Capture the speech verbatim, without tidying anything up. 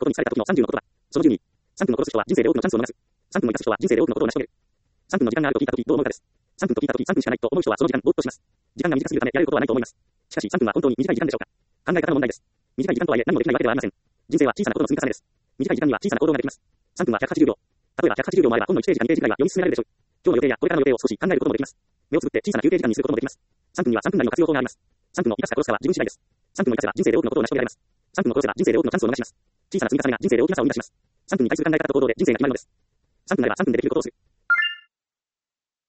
ことに疲れた時のさんじゅうのことだ。そのじゅうに、さんぷんの殺す人は人生で多くのチャンスを逃す。さんぷんの生かす人は人生で多くのことを成し遂げる。さんぷんの時間があると聞いた時どう思うかです。さんぷんと聞いた時さんぷんしかないと思う人はその時間ぼーっとします。時間が短すぎるためやれることはないと思います。しかしさんぷんは本当に短い時間でしょうか。考え方の問題です。短い時間とはいえ何もできないわけではありません。人生は小さなことの積み重ねです。短い時間には小さな行動ができます。さんぷんはひゃくはちじゅうびょう。例えばひゃくはちじゅうびょうもあればほんのいちページかにページぐらいは読み進められるでしょう。今日の予定やこれからの予定を少し考えることもできます。目をつぶって小さな休憩時間にすることもできます。さんぷんにはさんぷんなりの活用法があります。さんぷんを生かすか殺すかは自分次第です。さんぷんを生かせば人生で多くのことを成し遂げられます。さんぷんを殺せば人生で多くのチャンスを逃します。小さな積み重ねが人生で大きな差を生み出します。さんぷんに対する考え方と行動で人生が決まるのです。さんぷんあればさんぷんでできることをする。